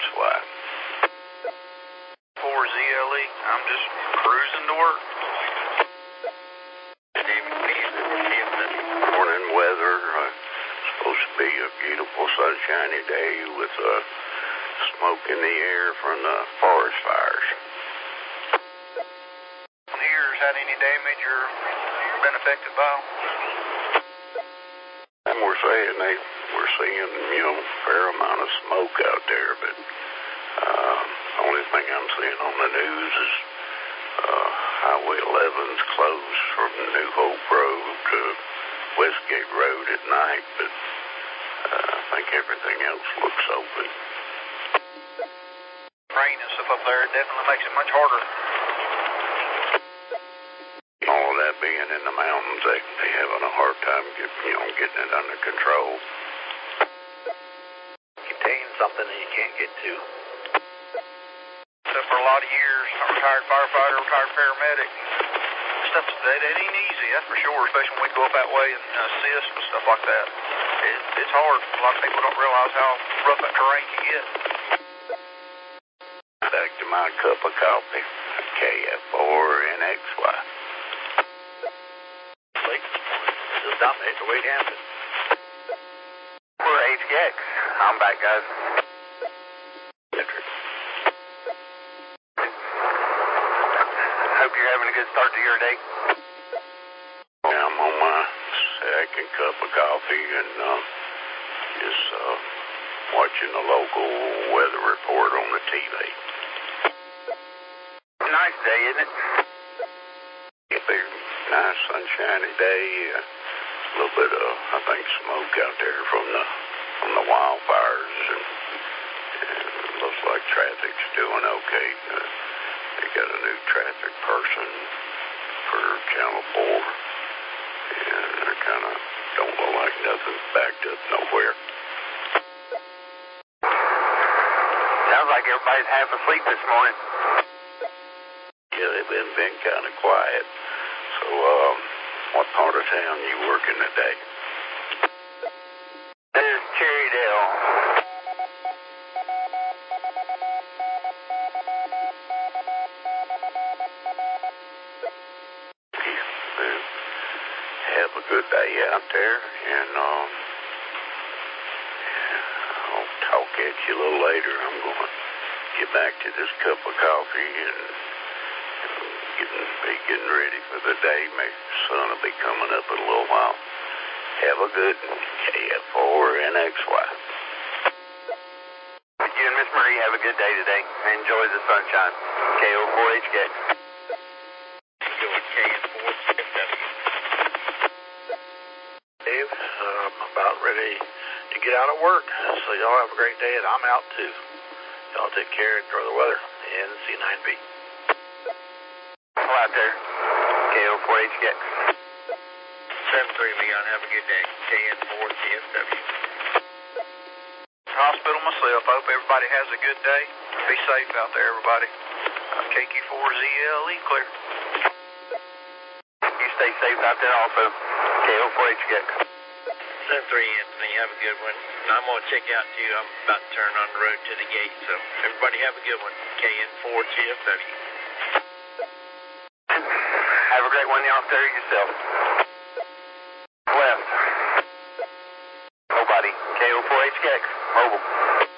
KF4NXY. 4ZLE. I'm just cruising to work. Morning weather. Supposed to be a beautiful sunshiny day with smoke in the air from the forest fires. Here's had any damage or been affected by them? And we're saying we're seeing, a fair amount of smoke out there, but only thing I'm seeing on the news is Highway 11's closed from New Hope Road to Westgate Road at night, but I think everything else looks open. Rain and stuff up there, it definitely makes it much harder. All of that being in the mountains, they having a hard time getting it under control. Contain something that you can't get to. So for a lot of years, I'm a retired firefighter, retired paramedic. Stuff that ain't easy, that's for sure, especially when we go up that way and assist with stuff like that. It's hard. A lot of people don't realize how rough that terrain can get. Back to my cup of coffee. KF4NXY. This is Dominic, the way Hampton. We're HKX. I'm back, guys. Hope you're having a good start to your day. Yeah, I'm on my second cup of coffee and just watching the local weather report on the TV. Nice day, isn't it? A big, nice, sunshiny day. A little bit of, I think, smoke out there from the wildfires, and it looks like traffic's doing okay. They got a new traffic person for Channel 4, and they kind of don't look like nothing's backed up nowhere. Sounds like everybody's half asleep this morning. Yeah, they've been kind of quiet. So, what part of town you working today? This is Cherrydale. Well, have a good day out there, and I'll talk at you a little later. I'm going to get back to this cup of coffee and be getting ready for the day. My sun will be coming up in a little while. Have a good one. KF4NXY. You and Miss Marie have a good day today. Enjoy the sunshine. KO4HK. Dave, I'm about ready to get out of work, so y'all have a great day, and I'm out too. Y'all take care, enjoy the weather, and C9B. Hello out there. KO4HK. 7-3, Leon, have a good day. KN4 TFW. Hospital myself. I hope everybody has a good day. Be safe out there, everybody. KQ4ZLE clear. You stay safe out there also. KO4HK. 7-3, Anthony, have a good one. I'm going to check out too. I'm about to turn on the road to the gate, so everybody have a good one. KN4 TFW. Have a great one out there yourself. Left. Nobody. KO4HK. Mobile.